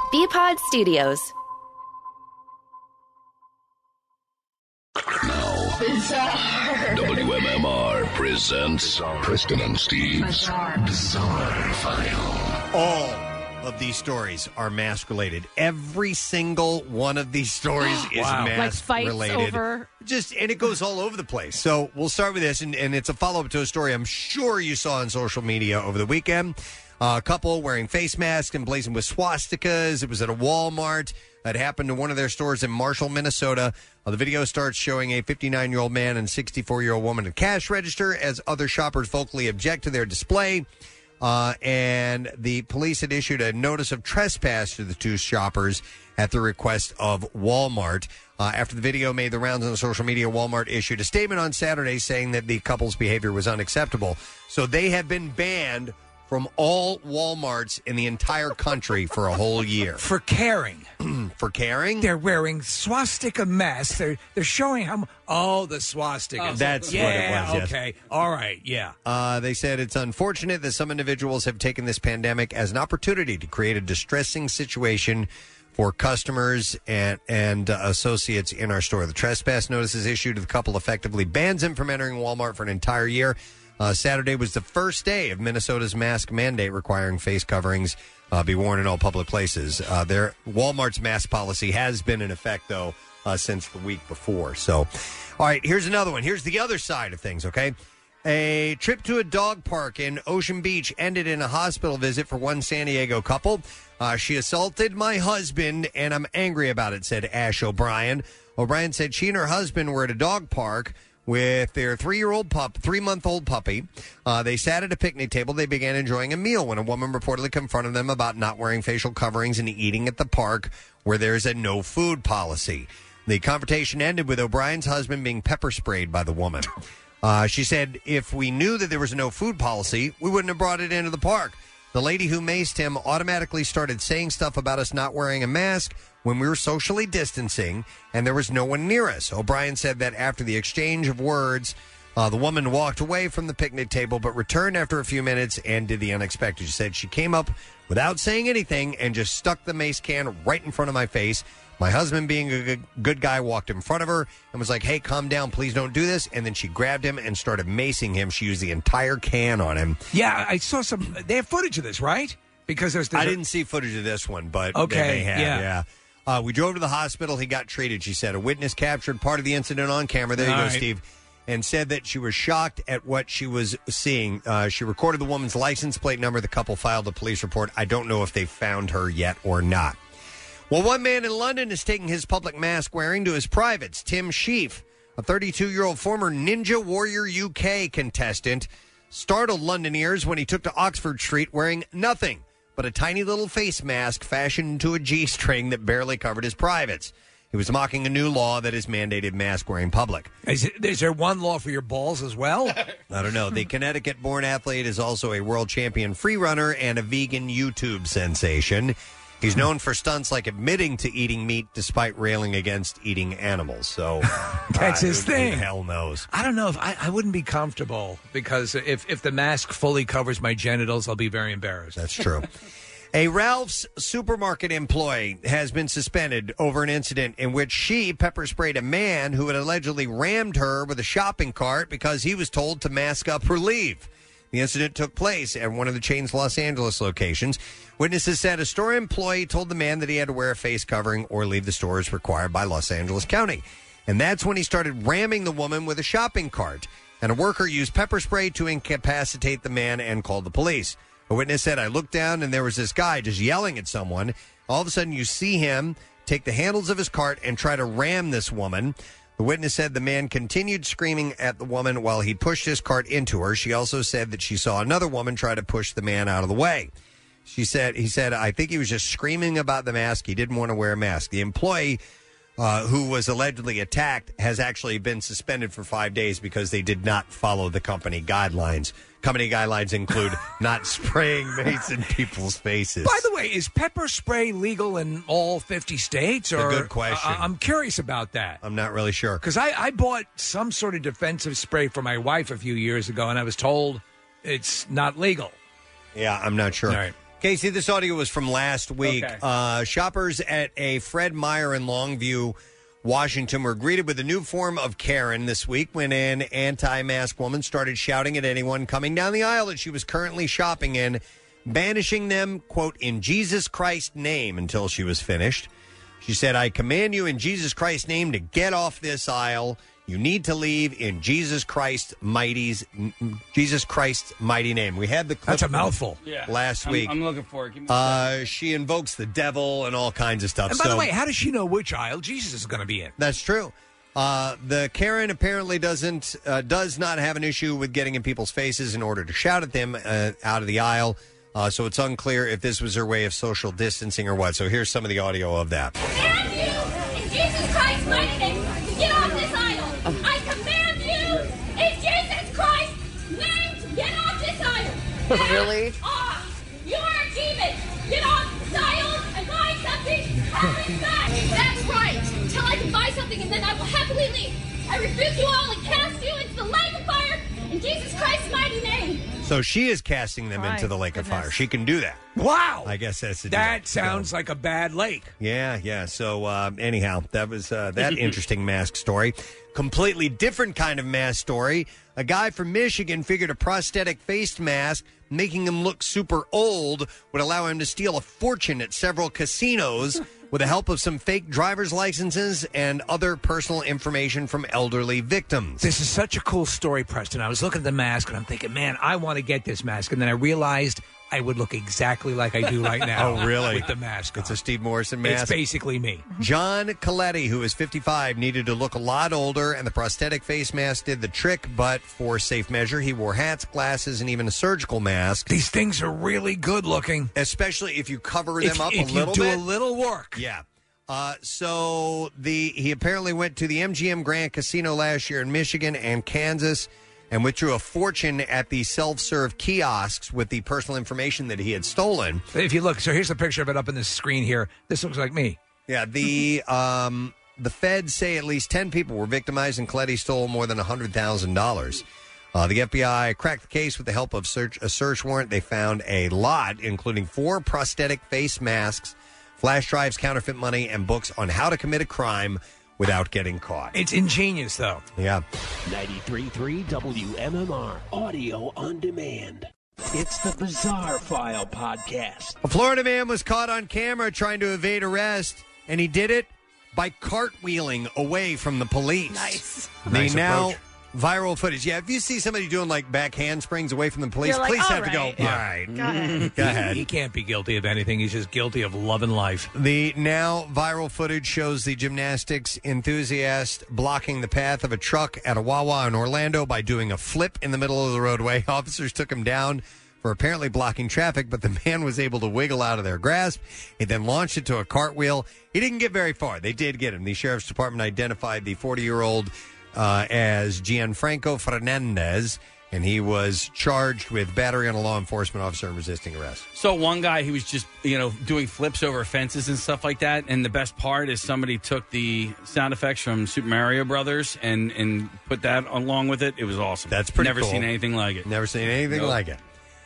Bpod Studios. WMMR presents Preston and Steve's Bizarre File. All of these stories are mask-related. Every single one of these stories is mask-related. Like fights over... And it goes all over the place. So we'll start with this, and it's a follow-up to a story I'm sure you saw on social media over the weekend. A couple wearing face masks and blazing with swastikas. It was at a Walmart. That happened to one of their stores in Marshall, Minnesota. The video starts showing a 59-year-old man and 64-year-old woman at cash register as other shoppers vocally object to their display. And the police had issued a notice of trespass to the two shoppers at the request of Walmart. After the video made the rounds on social media, Walmart issued a statement on Saturday saying that the couple's behavior was unacceptable. So they have been banned from all Walmarts in the entire country for a whole year. For caring. For caring? They're wearing swastika masks. They're showing how... Oh, the swastika. That's what it was, yes. Okay. All right, yeah. They said it's unfortunate that some individuals have taken this pandemic as an opportunity to create a distressing situation for customers and associates in our store. The trespass notice is issued to the couple effectively bans them from entering Walmart for an entire year. Saturday was the first day of Minnesota's mask mandate requiring face coverings be worn in all public places. Walmart's mask policy has been in effect, though, since the week before. So, all right, here's another one. Here's the other side of things, okay? A trip to a dog park in Ocean Beach ended in a hospital visit for one San Diego couple. She assaulted my husband, and I'm angry about it, said Ash O'Brien. O'Brien said she and her husband were at a dog park with their 3-month-old puppy. They sat at a picnic table. They began enjoying a meal when a woman reportedly confronted them about not wearing facial coverings and eating at the park where there's a no-food policy. The confrontation ended with O'Brien's husband being pepper sprayed by the woman. She said, if we knew that there was a no-food policy, we wouldn't have brought it into the park. The lady who maced him automatically started saying stuff about us not wearing a mask when we were socially distancing and there was no one near us. O'Brien said that after the exchange of words, the woman walked away from the picnic table but returned after a few minutes and did the unexpected. She said she came up without saying anything and just stuck the mace can right in front of my face. My husband, being a good guy, walked in front of her and was like, hey, calm down, please don't do this. And then she grabbed him and started macing him. She used the entire can on him. Yeah, I saw some... They have footage of this, right? Because I didn't see footage of this one, but okay, they may have, yeah. We drove to the hospital. He got treated, she said. A witness captured part of the incident on camera. There you go, Steve. And said that she was shocked at what she was seeing. She recorded the woman's license plate number. The couple filed a police report. I don't know if they found her yet or not. Well, one man in London is taking his public mask wearing to his privates. Tim Sheaf, a 32-year-old former Ninja Warrior UK contestant, startled Londoners when he took to Oxford Street wearing nothing but a tiny little face mask fashioned into a G-string that barely covered his privates. He was mocking a new law that has mandated mask-wearing public. Is there one law for your balls as well? I don't know. The Connecticut-born athlete is also a world champion free runner and a vegan YouTube sensation. He's known for stunts like admitting to eating meat despite railing against eating animals. So that's his thing. Who the hell knows? I don't know if I wouldn't be comfortable because if the mask fully covers my genitals, I'll be very embarrassed. That's true. A Ralph's supermarket employee has been suspended over an incident in which she pepper sprayed a man who had allegedly rammed her with a shopping cart because he was told to mask up or leave. The incident took place at one of the chain's Los Angeles locations. Witnesses said a store employee told the man that he had to wear a face covering or leave the store as required by Los Angeles County. And that's when he started ramming the woman with a shopping cart. And a worker used pepper spray to incapacitate the man and called the police. A witness said, I looked down and there was this guy just yelling at someone. All of a sudden you see him take the handles of his cart and try to ram this woman. The witness said the man continued screaming at the woman while he pushed his cart into her. She also said that she saw another woman try to push the man out of the way. He said, I think he was just screaming about the mask. He didn't want to wear a mask. The employee who was allegedly attacked has actually been suspended for 5 days because they did not follow the company guidelines. Company guidelines include not spraying mace in people's faces. By the way, is pepper spray legal in all 50 states? Or, a good question. I'm curious about that. I'm not really sure. Because I bought some sort of defensive spray for my wife a few years ago, and I was told it's not legal. Yeah, I'm not sure. All right. Casey, this audio was from last week. Okay. Shoppers at a Fred Meyer in Longview, Washington, were greeted with a new form of Karen this week when an anti-mask woman started shouting at anyone coming down the aisle that she was currently shopping in, banishing them, quote, in Jesus Christ's name until she was finished. She said, I command you in Jesus Christ's name to get off this aisle. You need to leave in Jesus Christ's mighty name. We had the clip. That's a mouthful. Last week. I'm looking for it. Give me a she invokes the devil and all kinds of stuff. And by the way, how does she know which aisle Jesus is going to be in? That's true. The Karen apparently does not have an issue with getting in people's faces in order to shout at them out of the aisle. So it's unclear if this was her way of social distancing or what. So here's some of the audio of that. Command you in Jesus Christ's mighty name to get off this aisle. I command you in Jesus Christ's name to get off this aisle. Really? Off. You are a demon. Get off this aisle and buy something. Have it back. That's right. Until I can buy something and then I will happily leave. I rebuke you all and cast you into the lake of fire in Jesus Christ's mighty name. So she is casting them into the lake of fire. She can do that. Wow. I guess that's the deal. That sounds like a bad lake. Yeah. So anyhow, that was that interesting mask story. Completely different kind of mask story. A guy from Michigan figured a prosthetic face mask making him look super old would allow him to steal a fortune at several casinos with the help of some fake driver's licenses and other personal information from elderly victims. This is such a cool story, Preston. I was looking at the mask and I'm thinking, man, I want to get this mask. And then I realized I would look exactly like I do right now. Oh, really? With the mask on. It's a Steve Morrison mask. It's basically me. John Coletti, who is 55, needed to look a lot older, and the prosthetic face mask did the trick, but for safe measure, he wore hats, glasses, and even a surgical mask. These things are really good looking. Especially if you cover them up a little bit. If you do a little work. Yeah. So he apparently went to the MGM Grand Casino last year in Michigan and Kansas and withdrew a fortune at the self-serve kiosks with the personal information that he had stolen. If you look, so here's a picture of it up on the screen here. This looks like me. Yeah, the feds say at least 10 people were victimized and Coletti stole more than $100,000. The FBI cracked the case with the help of a search warrant. They found a lot, including 4 prosthetic face masks, flash drives, counterfeit money, and books on how to commit a crime without getting caught. It's ingenious, though. Yeah. 93.3 WMMR, audio on demand. It's the Bizarre File podcast. A Florida man was caught on camera trying to evade arrest, and he did it by cartwheeling away from the police. Nice. The now viral footage. Yeah, if you see somebody doing like back handsprings away from the police, You're like, police all have to go, right. all right. Go ahead. Go ahead. He can't be guilty of anything. He's just guilty of loving life. The now viral footage shows the gymnastics enthusiast blocking the path of a truck at a Wawa in Orlando by doing a flip in the middle of the roadway. Officers took him down for apparently blocking traffic, but the man was able to wiggle out of their grasp. He then launched into a cartwheel. He didn't get very far. They did get him. The sheriff's department identified the 40-year-old as Gianfranco Fernandez, and he was charged with battery on a law enforcement officer and resisting arrest. So one guy, he was just, doing flips over fences and stuff like that. And the best part is somebody took the sound effects from Super Mario Brothers and put that along with it. It was awesome. That's pretty Never cool. seen anything like it. Never seen anything like it.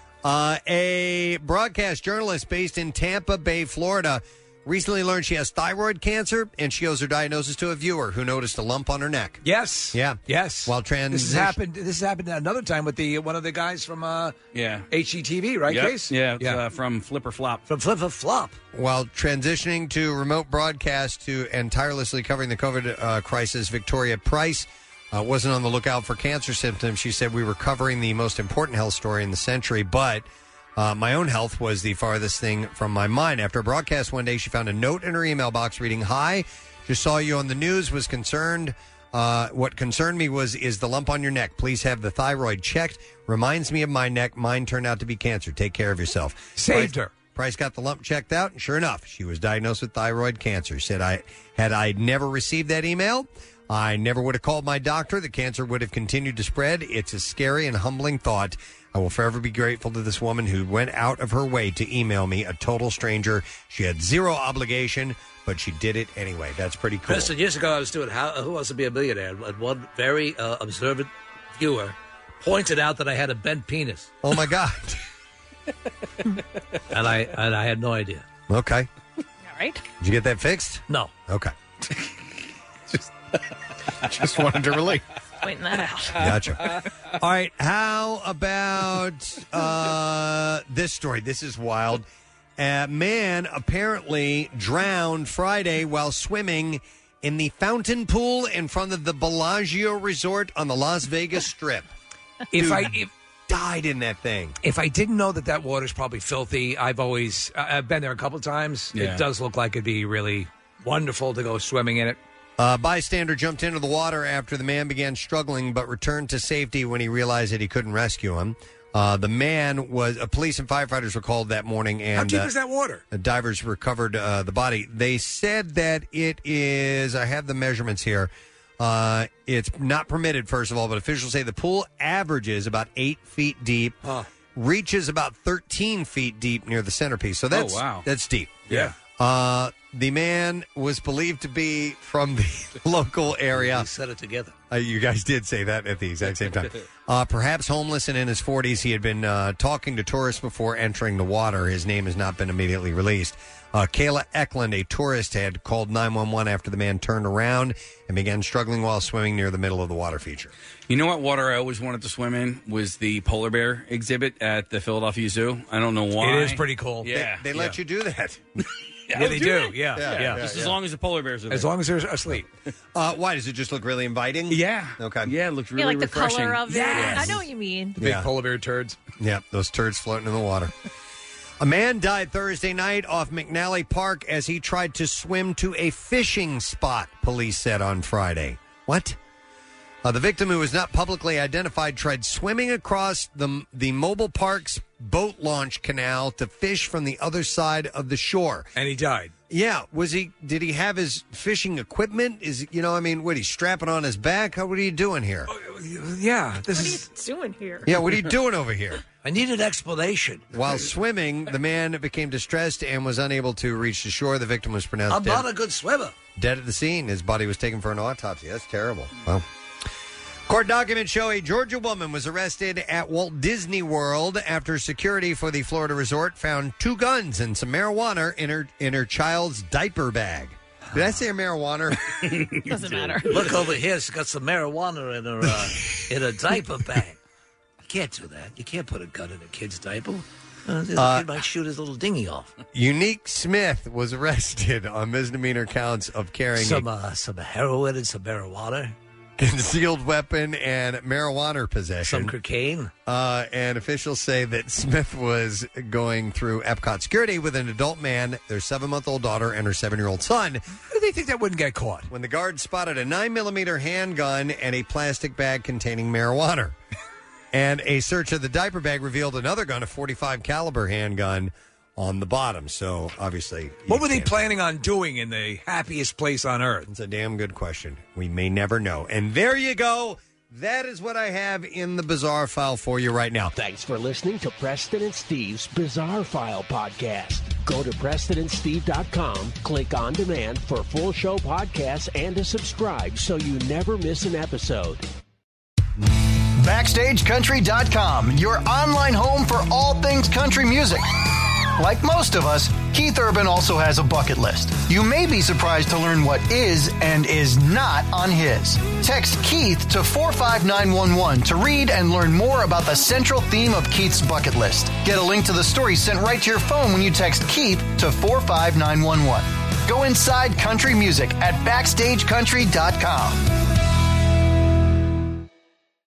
A broadcast journalist based in Tampa Bay, Florida, recently learned she has thyroid cancer, and she owes her diagnosis to a viewer who noticed a lump on her neck. Yes. Yeah. Yes. While This has happened another time with one of the guys from HGTV, right, Yep. Case? Yeah, it's, from Flipper Flop. From Flipper Flop. While transitioning to remote broadcast and tirelessly covering the COVID crisis, Victoria Price wasn't on the lookout for cancer symptoms. She said, we were covering the most important health story in the century, but my own health was the farthest thing from my mind. After a broadcast one day, she found a note in her email box reading, "Hi, just saw you on the news, was concerned. What concerned me is the lump on your neck. Please have the thyroid checked. Reminds me of my neck. Mine turned out to be cancer. Take care of yourself." Saved her. Price got the lump checked out, and sure enough, she was diagnosed with thyroid cancer. Said, had I never received that email, I never would have called my doctor. The cancer would have continued to spread. It's a scary and humbling thought. I will forever be grateful to this woman who went out of her way to email me, a total stranger. She had zero obligation, but she did it anyway. That's pretty cool. Preston, years ago I was doing Who Wants to Be a Millionaire, and one very observant viewer pointed out that I had a bent penis. Oh, my God. And I had no idea. Okay. All right. Did you get that fixed? No. Okay. Just wanted to relate. Pointing that out. Gotcha. All right. How about this story? This is wild. A man apparently drowned Friday while swimming in the fountain pool in front of the Bellagio Resort on the Las Vegas Strip. Dude died in that thing. If I didn't know that water's probably filthy, I've been there a couple times. Yeah. It does look like it'd be really wonderful to go swimming in it. A bystander jumped into the water after the man began struggling, but returned to safety when he realized that he couldn't rescue him. The man was police and firefighters were called that morning, and how deep is that water? The divers recovered the body. They said that it is. I have the measurements here. It's not permitted, first of all, but officials say the pool averages about 8 feet deep, reaches about 13 feet deep near the centerpiece. So that's deep. Yeah. The man was believed to be from the local area. We said it together. You guys did say that at the exact same time. Perhaps homeless and in his 40s. He had been talking to tourists before entering the water. His name has not been immediately released. Kayla Eklund, a tourist, had called 911 after the man turned around and began struggling while swimming near the middle of the water feature. You know what water I always wanted to swim in was the polar bear exhibit at the Philadelphia Zoo. I don't know why. It is pretty cool. Yeah. They let you do that. Yeah, they do. Yeah. Just as long as the polar bears are there. As long as they're asleep. Why? Does it just look really inviting? Yeah. Okay. Yeah, it looks You really like the refreshing. color of it. Yes. I know what you mean. The big polar bear turds. Yeah, those turds floating in the water. A man died Thursday night off McNally Park as he tried to swim to a fishing spot, police said on Friday. What? The victim, who was not publicly identified, tried swimming across the mobile park's boat launch canal to fish from the other side of the shore. And he died. Yeah. Did he have his fishing equipment? What, he's strapping on his back? What are you doing here? Yeah. What are you doing here? Yeah, what are you doing over here? I need an explanation. While swimming, the man became distressed and was unable to reach the shore. The victim was pronounced I'm not a good swimmer. dead at the scene. His body was taken for an autopsy. That's terrible. Well, court documents show a Georgia woman was arrested at Walt Disney World after security for the Florida resort found 2 guns and some marijuana in her child's diaper bag. Did I say marijuana? Doesn't matter. Look over here. She's got some marijuana in her diaper bag. You can't do that. You can't put a gun in a kid's diaper. The kid might shoot his little dinghy off. Unique Smith was arrested on misdemeanor counts of carrying some heroin and some marijuana. Concealed weapon and marijuana possession. Some cocaine. And officials say that Smith was going through Epcot security with an adult man, their 7-month-old daughter, and her 7-year-old son. How do they think that wouldn't get caught? When the guards spotted a 9mm handgun and a plastic bag containing marijuana. And a search of the diaper bag revealed another gun, a .45 caliber handgun, on the bottom. So, obviously... What were they planning on doing in the happiest place on earth? It's a damn good question. We may never know. And there you go. That is what I have in the Bizarre File for you right now. Thanks for listening to Preston and Steve's Bizarre File podcast. Go to PrestonandSteve.com, click on demand for full show podcasts and to subscribe so you never miss an episode. BackstageCountry.com, your online home for all things country music. Like most of us, Keith Urban also has a bucket list. You may be surprised to learn what is and is not on his. Text Keith to 45911 to read and learn more about the central theme of Keith's bucket list. Get a link to the story sent right to your phone when you text Keith to 45911. Go inside country music at BackstageCountry.com.